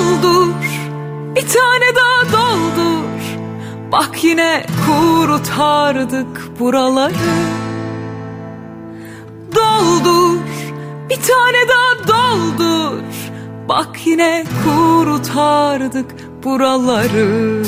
Doldur, bir tane daha doldur. Bak yine kurtardık buraları. Doldur, bir tane daha doldur. Bak yine kurtardık buraları.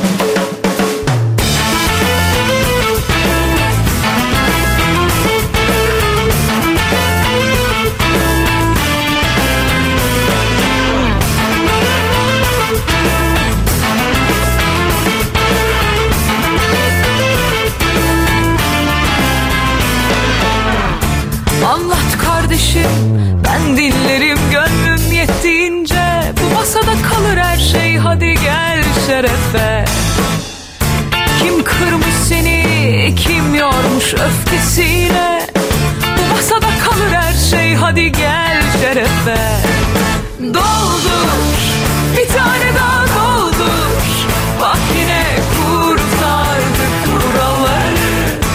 Anlat kardeşim, ben dinlerim gönlüm yettiğince. Bu masada kalır her şey, hadi gel şerefe. Kim kırmış seni, kim yormuş öfkesiyle. Bu masada kalır her şey, hadi gel şerefe. Doldur, bir tane daha doldur. Bak yine kurtardık buraları.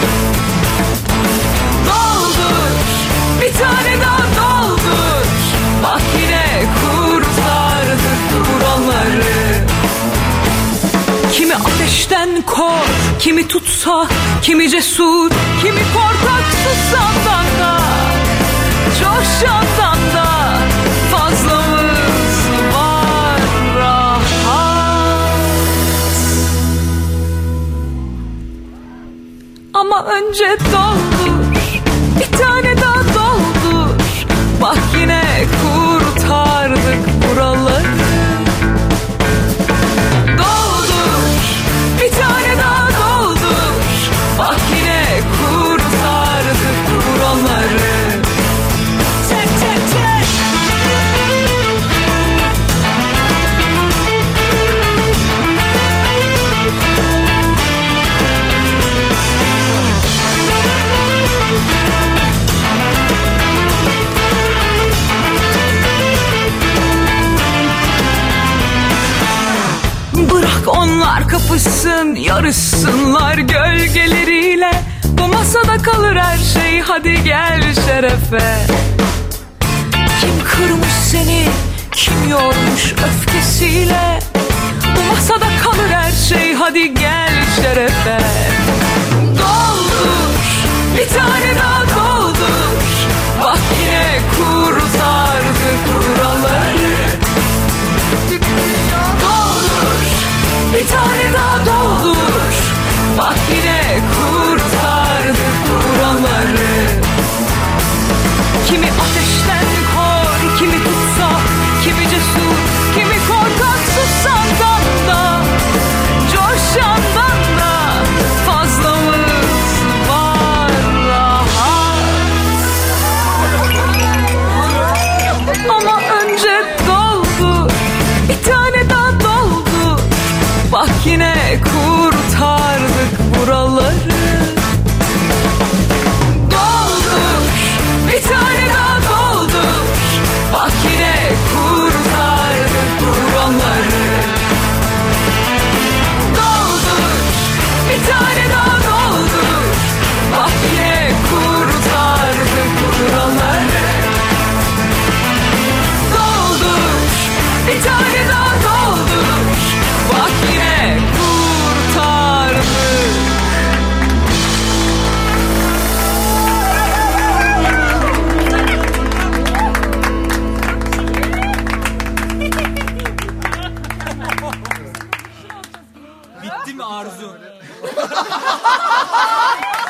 Bir tane daha doldur. Bak yine kurtardık buraları. Kimi ateşten kor, kimi tutsa, kimi cesur, kimi korkak susandan da, coşandan da fazlamız var rahat. Ama önce doldur, bir tane daha doldur. Bak yine kurtardık buraları. Doldur, bir tane daha doldur. Bak yine kurtardık buraları. Çek çek çek. Bırak onlar kapışsın, yarışsınlar gölgeleriyle. Bu masada kalır her şey, hadi gel şerefe. Kim kırmış seni, kim yormuş öfkesiyle. Bu masada kalır her şey, hadi gel şerefe. Doldur, bir tane daha doldur. Bak yine kurtardık buraları. Bir tane daha doldur. Bak yine kurtardık buraları. Kimi ateşten kor, kimi tutsa, kimi cesur, kimi korkak susandan da, coşandan da fazlamız var rahat. Ama önce doldur, bir tane daha doldur. Bak yine kurtardık buraları. Doldur, bir tane daha doldur. Bak yine kurtardık buraları. Doldur, bir tane daha doldur. Bak yine kurtardık buraları. Doldur, bir tane daha doldur. Bak yine kurtardık. Bitti mi Arzu?